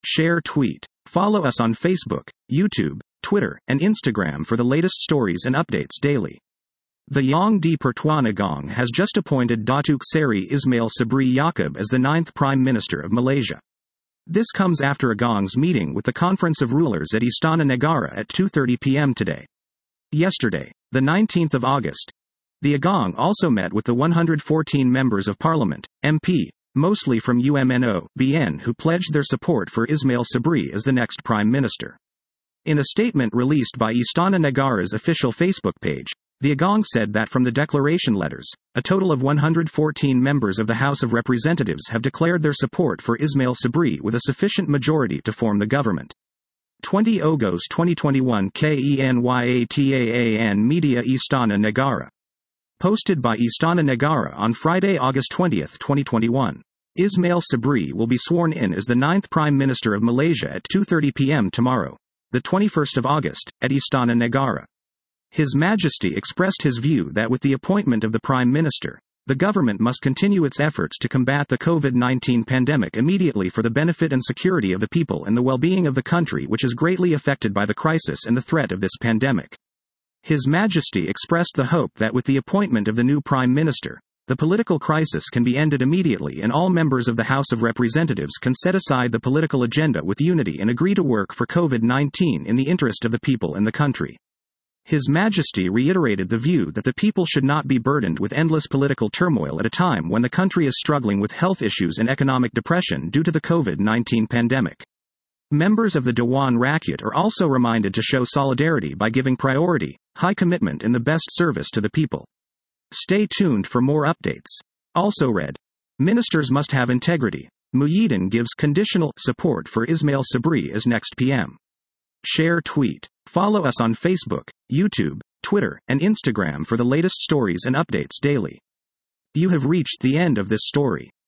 Share tweet. Follow us on Facebook, YouTube, Twitter, and Instagram for the latest stories and updates daily. The Yang di Pertuan Agong has just appointed Datuk Seri Ismail Sabri Yaakob as the 9th Prime Minister of Malaysia. This comes after Agong's meeting with the Conference of Rulers at Istana Negara at 2:30 p.m. today. Yesterday, the 19th of August, the Agong also met with the 114 members of Parliament, MP, mostly from UMNO, BN, who pledged their support for Ismail Sabri as the next Prime Minister. In a statement released by Istana Negara's official Facebook page, the Agong said that from the declaration letters, a total of 114 members of the House of Representatives have declared their support for Ismail Sabri with a sufficient majority to form the government. 20 August 2021 KENYATAAN Media Istana Negara. Posted by Istana Negara on Friday, August 20, 2021. Ismail Sabri will be sworn in as the 9th Prime Minister of Malaysia at 2:30 p.m. tomorrow, the 21st of August, at Istana Negara. His Majesty expressed his view that with the appointment of the Prime Minister, the government must continue its efforts to combat the COVID-19 pandemic immediately for the benefit and security of the people and the well-being of the country, which is greatly affected by the crisis and the threat of this pandemic. His Majesty expressed the hope that with the appointment of the new Prime Minister, the political crisis can be ended immediately and all members of the House of Representatives can set aside the political agenda with unity and agree to work for COVID-19 in the interest of the people and the country. His Majesty reiterated the view that the people should not be burdened with endless political turmoil at a time when the country is struggling with health issues and economic depression due to the COVID-19 pandemic. Members of the Dewan Rakyat are also reminded to show solidarity by giving priority, high commitment and the best service to the people. Stay tuned for more updates. Also read. Ministers must have integrity. Muhyiddin gives conditional support for Ismail Sabri as next PM. Share tweet. Follow us on Facebook, YouTube, Twitter, and Instagram for the latest stories and updates daily. You have reached the end of this story.